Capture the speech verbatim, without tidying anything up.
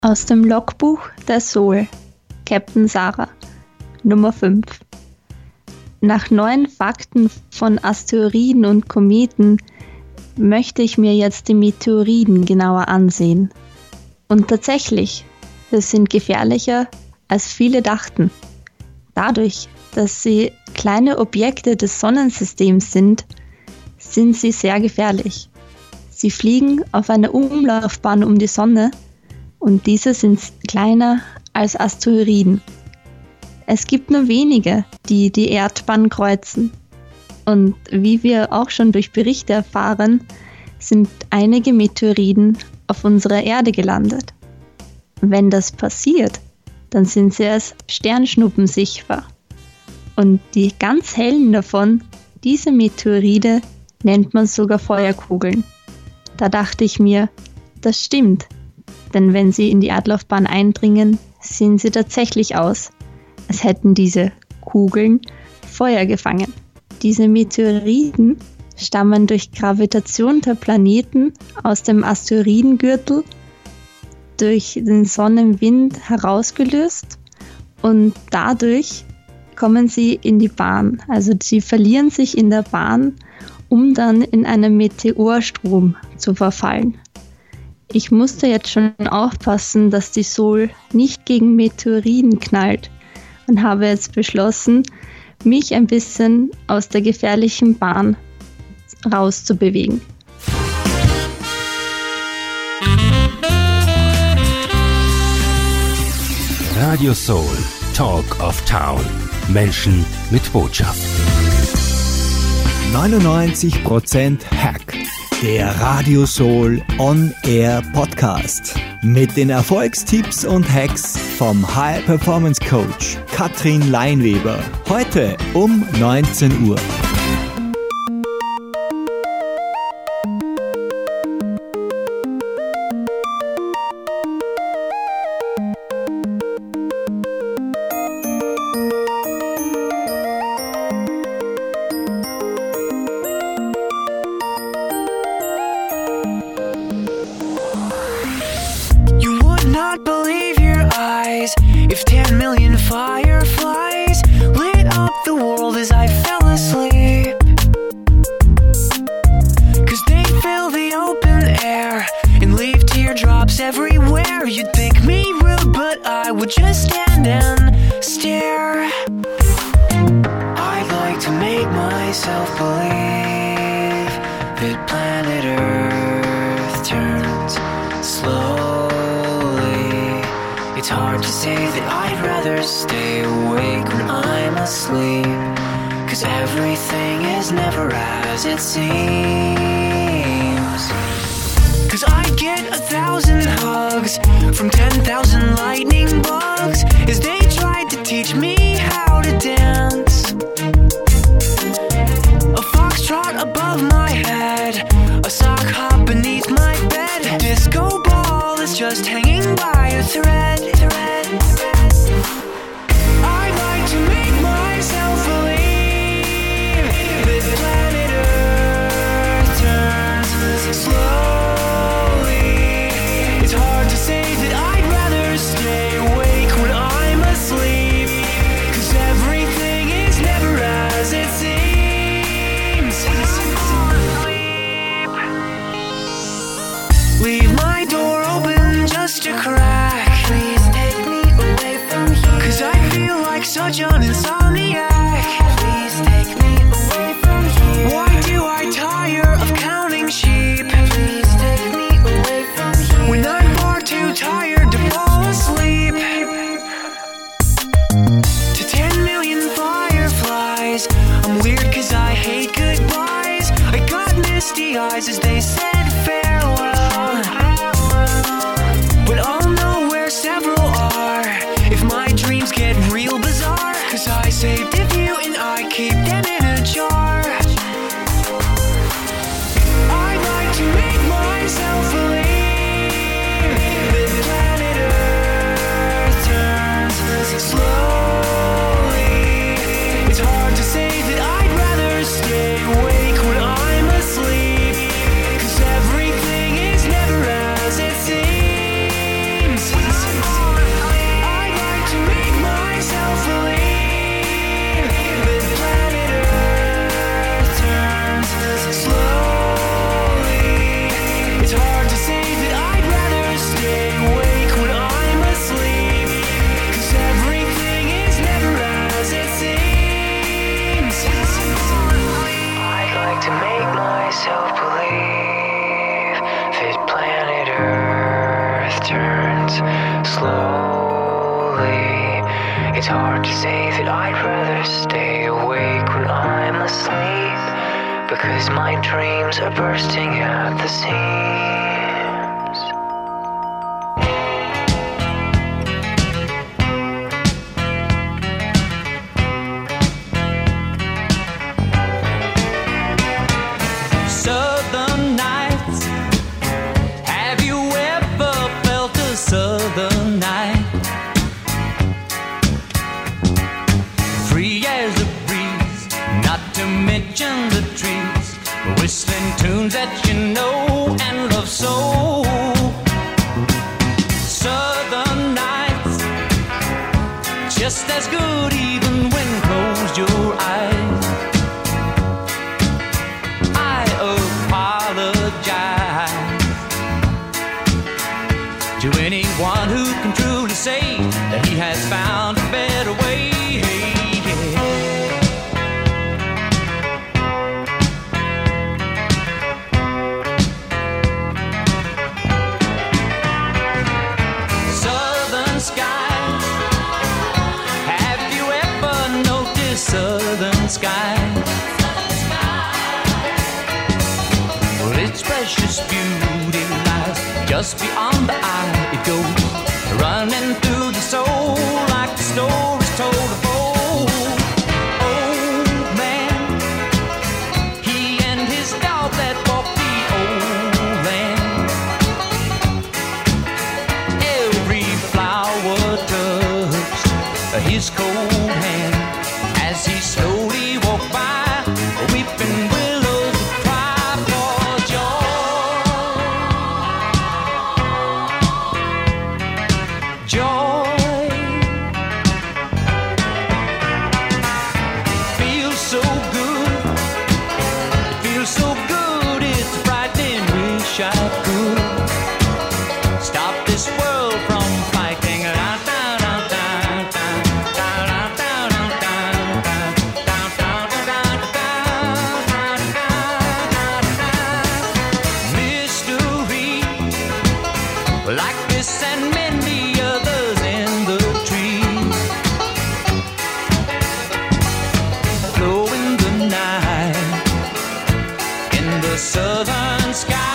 Aus dem Logbuch der Sol, Captain Sarah, Nummer fünf. Nach neuen Fakten von Asteroiden und Kometen möchte ich mir jetzt die Meteoriden genauer ansehen. Und tatsächlich, sie sind gefährlicher, als viele dachten. Dadurch, dass sie kleine Objekte des Sonnensystems sind, sind sie sehr gefährlich. Sie fliegen auf einer Umlaufbahn um die Sonne und diese sind kleiner als Asteroiden. Es gibt nur wenige, die die Erdbahn kreuzen. Und wie wir auch schon durch Berichte erfahren, sind einige Meteoriden auf unserer Erde gelandet. Wenn das passiert, dann sind sie als Sternschnuppen sichtbar. Und die ganz hellen davon, diese Meteoride, nennt man sogar Feuerkugeln. Da dachte ich mir, das stimmt. Denn wenn sie in die Erdlaufbahn eindringen, sehen sie tatsächlich aus, als hätten diese Kugeln Feuer gefangen. Diese Meteoriden stammen durch Gravitation der Planeten aus dem Asteroidengürtel durch den Sonnenwind herausgelöst und dadurch kommen sie in die Bahn. Also sie verlieren sich in der Bahn, um dann in einen Meteorstrom zu verfallen. Ich musste jetzt schon aufpassen, dass die Sol nicht gegen Meteoriden knallt und habe jetzt beschlossen, mich ein bisschen aus der gefährlichen Bahn rauszubewegen. Radio Soul, Talk of Town. Menschen mit Botschaft. neunundneunzig Prozent Hack. Der Radio Soul On Air Podcast. Mit den Erfolgstipps und Hacks vom High Performance Coach Katrin Leinweber. Heute um neunzehn Uhr. Not believe your eyes if ten million fireflies lit up the world as I fell asleep. Cause they fill the open air and leave teardrops everywhere. You'd think me rude, but I would just stand and stare. I'd like to make myself believe that planet Earth turns slow. It's hard to say that I'd rather stay awake when I'm asleep, cause everything is never as it seems. Cause I get a thousand hugs from ten thousand lightning bugs as they tried to teach me how to dance. A foxtrot above my head, a sock hop beneath my bed, a disco ball is just hanging by a thread. I'd like to make myself believe that planet Earth turns slowly. It's hard to say that I'd rather stay awake when I'm asleep, cause everything is never as it seems. Leave my door open just a crack. Please take me away from here, cause I feel like such an insomniac. Please take me away from here. Why do I tire of counting sheep? Please take me away from here, when I'm far too tired to fall asleep. To ten million fireflies, I'm weird cause I hate goodbyes. I got misty eyes as they said farewell, but I'll know where several are if my dreams get real bizarre, cause I saved a few and I keep them in a jar. I'd like to make myself believe that planet Earth turns slowly. It's hard to say that I'd rather stay awake when I'm asleep, slowly. It's hard to say that I'd rather stay awake when I'm asleep, because my dreams are bursting at the seams. Southern nights, have you ever felt a southern night? Free as a breeze, not to mention the trees, whistling tunes that you know and love so. Southern nights, just as good even when closed your eyes. I apologize to anyone who can truly say that he has found a better way. Southern skies, have you ever noticed southern skies? Well, its precious beauty lies just beyond the eye. It goes running through the soul like the stories told of old. Old man, he and his dog that walked the old land. Every flower touched his cold hand as he slowly walked by, weeping willows would cry for joy. Joy feels so good, it feels so good, it's frightening. Wish I could stop this world from fighting. Mystery like this and many others in the trees, flow in the night in the southern sky.